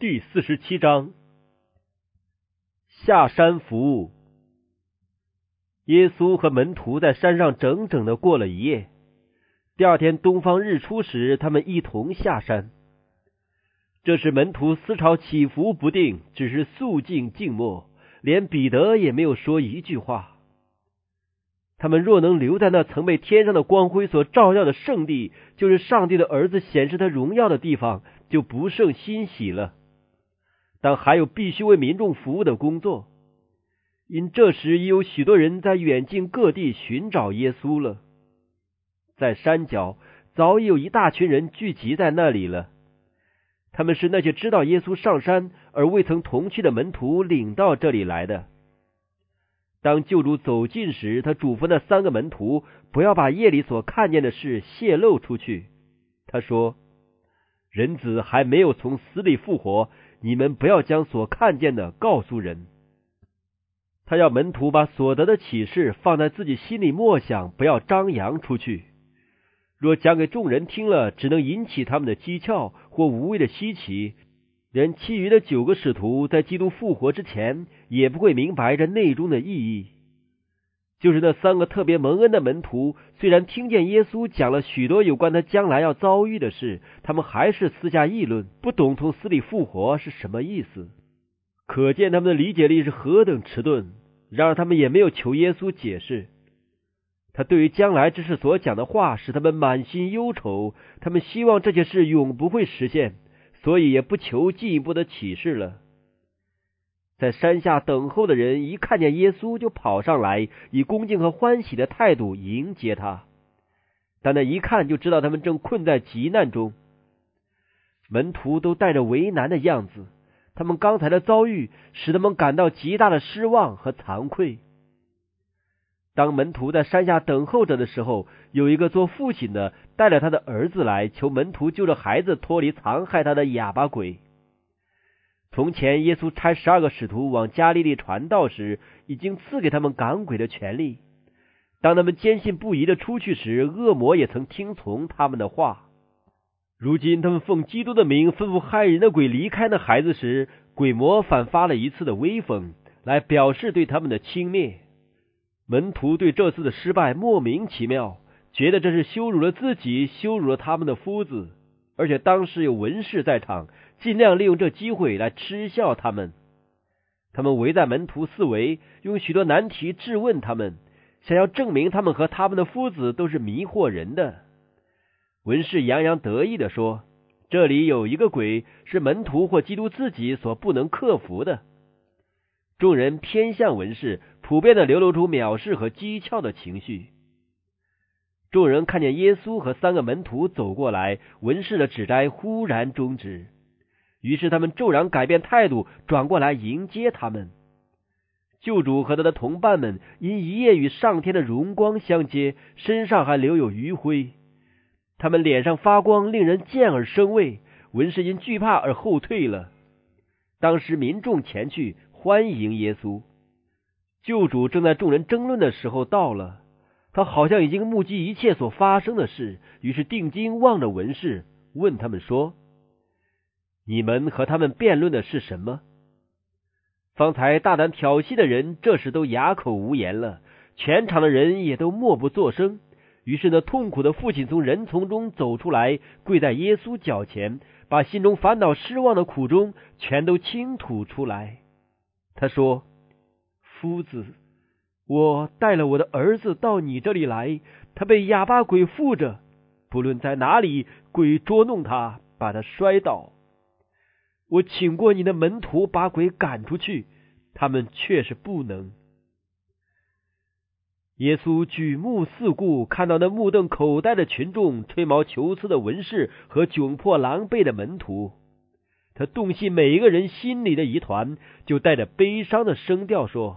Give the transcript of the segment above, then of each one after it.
第47章下山服务。耶稣和门徒在山上整整的过了一夜。第二天东方日出时，他们一同下山。这时门徒思潮起伏不定，只是肃静静默，连彼得也没有说一句话。他们若能留在那曾被天上的光辉所照耀的圣地，就是上帝的儿子显示他荣耀的地方，就不胜欣喜了。但还有必须为民众服务的工作，因这时已有许多人在远近各地寻找耶稣了。在山脚早已有一大群人聚集在那里了，他们是那些知道耶稣上山而未曾同去的门徒领到这里来的。当救主走近时，他嘱咐那3个门徒不要把夜里所看见的事泄露出去。他说，人子还没有从死里复活，你们不要将所看见的告诉人。他要门徒把所得的启示放在自己心里默想，不要张扬出去。若讲给众人听了，只能引起他们的讥诮或无谓的稀奇，连其余的9个使徒在基督复活之前也不会明白这内中的意义。就是那3个特别蒙恩的门徒，虽然听见耶稣讲了许多有关他将来要遭遇的事，他们还是私下议论，不懂从死里复活是什么意思。可见他们的理解力是何等迟钝，然而他们也没有求耶稣解释。他对于将来之事所讲的话使他们满心忧愁，他们希望这些事永不会实现，所以也不求进一步的启示了。在山下等候的人一看见耶稣就跑上来，以恭敬和欢喜的态度迎接他，但那一看就知道他们正困在急难中。门徒都带着为难的样子，他们刚才的遭遇使他们感到极大的失望和惭愧。当门徒在山下等候着的时候，有一个做父亲的带了他的儿子来，求门徒救着孩子脱离残害他的哑巴鬼。从前耶稣差12个使徒往加利利传道时，已经赐给他们赶鬼的权利。当他们坚信不疑的出去时，恶魔也曾听从他们的话。如今他们奉基督的名吩咐害人的鬼离开那孩子时，鬼魔反发了一次的威风，来表示对他们的轻蔑。门徒对这次的失败莫名其妙，觉得这是羞辱了自己，羞辱了他们的夫子，而且当时有文士在场，尽量利用这机会来嗤笑他们。他们围在门徒四围，用许多难题质问他们，想要证明他们和他们的夫子都是迷惑人的。文士洋洋得意地说，这里有一个鬼是门徒或基督自己所不能克服的。众人偏向文士，普遍地流露出藐视和讥诮的情绪。众人看见耶稣和3个门徒走过来，文士的指摘忽然终止，于是他们骤然改变态度，转过来迎接他们。救主和他的同伴们因一夜与上天的荣光相接，身上还留有余晖，他们脸上发光，令人见而生畏。文士因惧怕而后退了。当时民众前去欢迎耶稣。救主正在众人争论的时候到了，他好像已经目击一切所发生的事，于是定睛望着文士，问他们说，你们和他们辩论的是什么？方才大胆挑衅的人这时都哑口无言了，全场的人也都默不作声。于是那痛苦的父亲从人丛中走出来，跪在耶稣脚前，把心中烦恼失望的苦衷全都倾吐出来。他说，夫子，我带了我的儿子到你这里来，他被哑巴鬼附着，不论在哪里，鬼捉弄他，把他摔倒。我请过你的门徒把鬼赶出去，他们却是不能。耶稣举目四顾，看到那目瞪口呆的群众、吹毛求疵的文士和窘迫狼狈的门徒，他洞悉每一个人心里的疑团，就带着悲伤的声调说，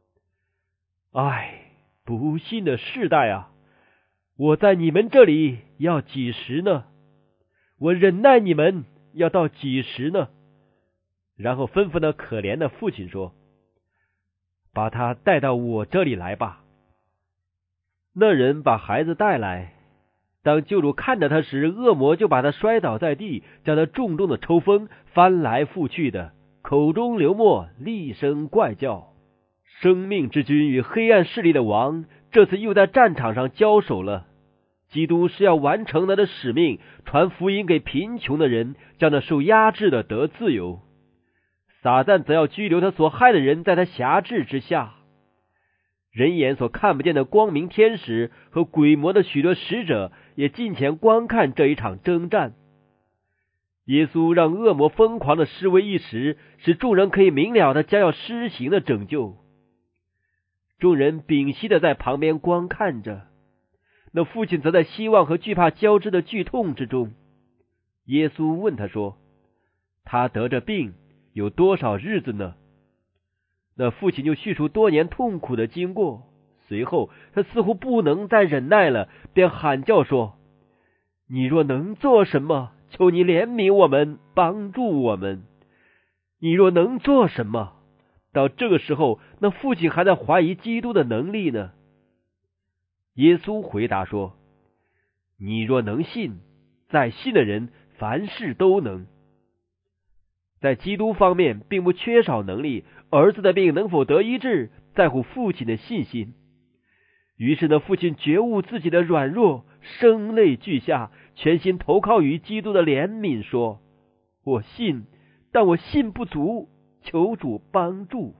唉，不幸的世代啊，我在你们这里要几时呢？我忍耐你们要到几时呢？然后吩咐那可怜的父亲说，把他带到我这里来吧。那人把孩子带来， 当救主看着他时，恶魔就把他摔倒在地，将他重重的抽风，翻来覆去的，口中流沫，厉声怪叫。生命之君与黑暗势力的王这次又在战场上交手了。基督是要完成他的使命，传福音给贫穷的人，将那受压制的得自由。撒旦则要拘留他所害的人在他辖制之下。人眼所看不见的光明天使和鬼魔的许多使者也近前观看这一场征战。耶稣让恶魔疯狂的示威一时，使众人可以明了他将要施行的拯救。众人屏息的在旁边观看着，那父亲则在希望和惧怕交织的剧痛之中。耶稣问他说：他得着病有多少日子呢？那父亲就叙述多年痛苦的经过，随后他似乎不能再忍耐了，便喊叫说：你若能做什么，求你怜悯我们，帮助我们。你若能做什么？到这个时候，那父亲还在怀疑基督的能力呢。耶稣回答说：你若能信，在信的人凡事都能。在基督方面并不缺少能力，儿子的病能否得医治，在乎父亲的信心。于是呢，父亲觉悟自己的软弱，声泪俱下，全心投靠于基督的怜悯，说：我信，但我信不足，求主帮助。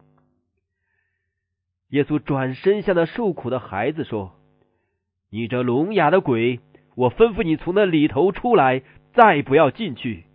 耶稣转身向那受苦的孩子说：你这聋哑的鬼，我吩咐你从那里头出来，再不要进去。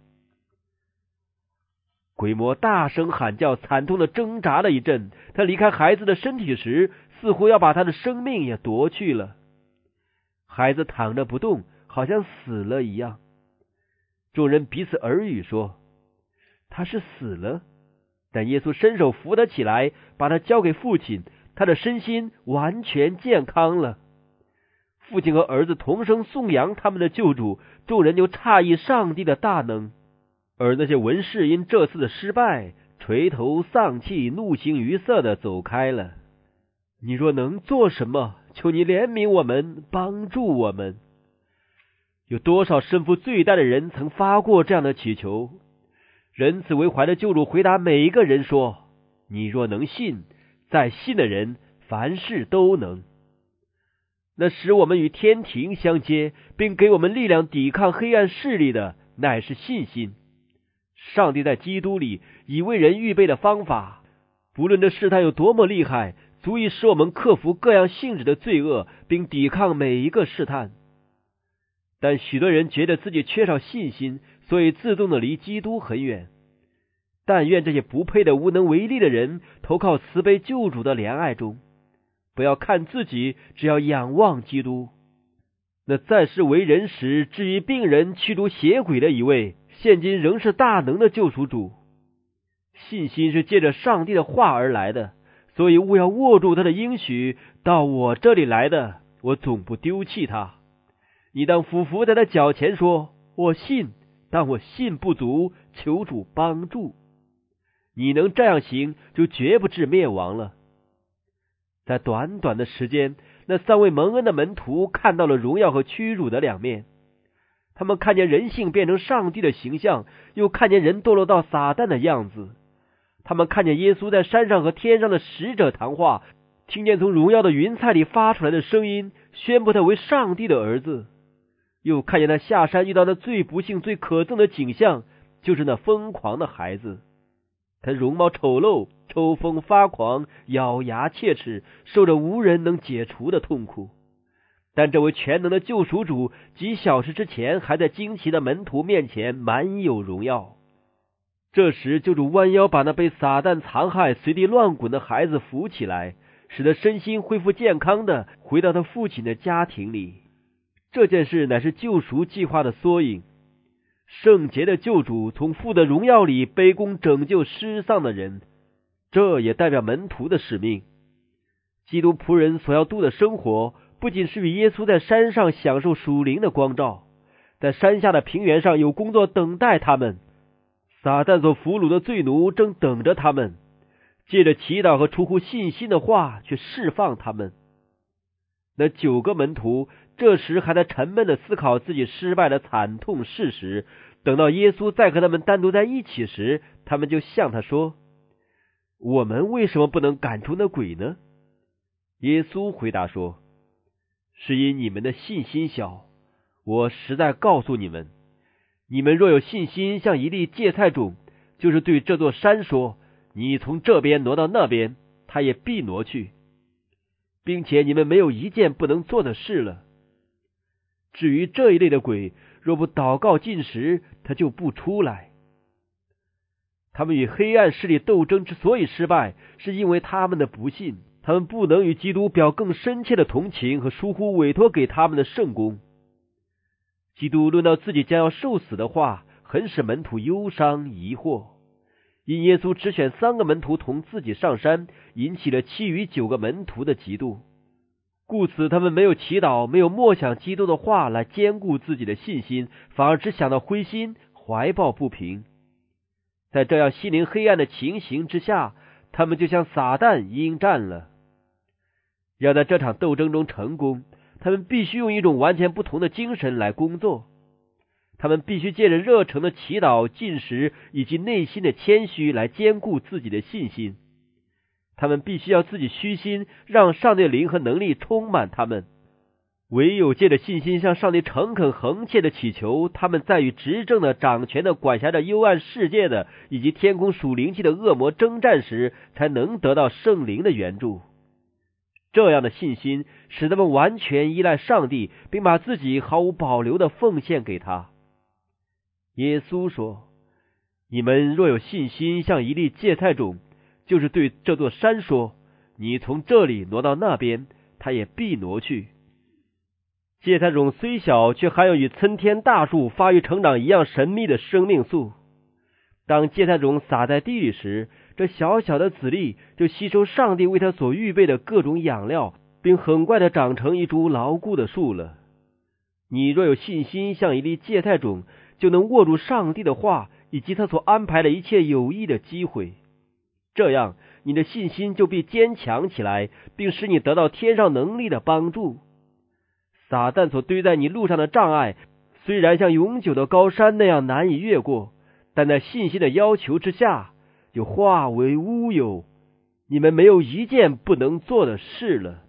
鬼魔大声喊叫，惨痛的挣扎了一阵，他离开孩子的身体时，似乎要把他的生命也夺去了。孩子躺着不动，好像死了一样。众人彼此耳语说：他是死了。但耶稣伸手扶他起来，把他交给父亲，他的身心完全健康了。父亲和儿子同声颂扬他们的救主，众人就诧异上帝的大能。而那些文士因这次的失败，垂头丧气，怒形于色的走开了。你若能做什么，求你怜悯我们，帮助我们。有多少身负罪担的人曾发过这样的祈求？仁慈为怀的救主回答每一个人说：你若能信，在信的人凡事都能。那使我们与天庭相接，并给我们力量抵抗黑暗势力的，乃是信心。上帝在基督里已为人预备的方法，不论这试探有多么厉害，足以使我们克服各样性质的罪恶，并抵抗每一个试探。但许多人觉得自己缺少信心，所以自动的离基督很远。但愿这些不配的无能为力的人投靠慈悲救主的怜爱中，不要看自己，只要仰望基督。那在世为人时治愈病人驱逐邪鬼的一位，现今仍是大能的救赎主。信心是借着上帝的话而来的，所以务要握住他的应许，到我这里来的，我总不丢弃他。你当俯伏在他脚前说：我信，但我信不足，求主帮助。你能这样行，就绝不致灭亡了。在短短的时间，那三位蒙恩的门徒看到了荣耀和屈辱的两面。他们看见人性变成上帝的形象，又看见人堕落到撒旦的样子。他们看见耶稣在山上和天上的使者谈话，听见从荣耀的云彩里发出来的声音，宣布他为上帝的儿子。又看见他下山遇到那最不幸最可憎的景象，就是那疯狂的孩子。他容貌丑陋，抽风发狂，咬牙切齿，受着无人能解除的痛苦。但这位全能的救赎主几小时之前还在惊奇的门徒面前满有荣耀。这时救主弯腰把那被撒旦残害随地乱滚的孩子扶起来，使得身心恢复健康的回到他父亲的家庭里。这件事乃是救赎计划的缩影。圣洁的救主从父的荣耀里卑躬拯救失丧的人，这也代表门徒的使命。基督仆人所要度的生活，不仅是与耶稣在山上享受属灵的光照，在山下的平原上有工作等待他们。撒旦所俘虏的罪奴正等着他们，借着祈祷和出乎信心的话去释放他们。那9个门徒这时还在沉闷的思考自己失败的惨痛事实。等到耶稣再和他们单独在一起时，他们就向他说：我们为什么不能赶出那鬼呢？耶稣回答说：是因你们的信心小。我实在告诉你们，你们若有信心像一粒芥菜种，就是对这座山说，你从这边挪到那边，它也必挪去，并且你们没有一件不能做的事了。至于这一类的鬼，若不祷告禁食，它就不出来。他们与黑暗势力斗争之所以失败，是因为他们的不信，他们不能与基督表更深切的同情和疏忽委托给他们的圣工。基督论到自己将要受死的话，很使门徒忧伤疑惑，因耶稣只选3个门徒同自己上山，引起了其余9个门徒的嫉妒，故此他们没有祈祷，没有默想基督的话来坚固自己的信心，反而只想到灰心，怀抱不平。在这样心灵黑暗的情形之下，他们就像撒旦应战了。要在这场斗争中成功，他们必须用一种完全不同的精神来工作。他们必须借着热诚的祈祷、禁食以及内心的谦虚来坚固自己的信心。他们必须要自己虚心，让上帝的灵和能力充满他们。唯有借着信心向上帝诚恳恒切的祈求，他们在与执政的、掌权的、管辖着幽暗世界的以及天空属灵气的恶魔征战时，才能得到圣灵的援助。这样的信心使他们完全依赖上帝，并把自己毫无保留地奉献给他。耶稣说：你们若有信心像一粒芥菜种，就是对这座山说，你从这里挪到那边，它也必挪去。芥菜种虽小，却含有与参天大树发育成长一样神秘的生命素。当芥菜种撒在地里时，这小小的籽粒就吸收上帝为它所预备的各种养料，并很快地长成一株牢固的树了。你若有信心像一粒芥菜种，就能握住上帝的话以及他所安排的一切有益的机会。这样你的信心就必坚强起来，并使你得到天上能力的帮助。撒旦所堆在你路上的障碍，虽然像永久的高山那样难以越过，但在信心的要求之下，就化为乌有。你们没有一件不能做的事了。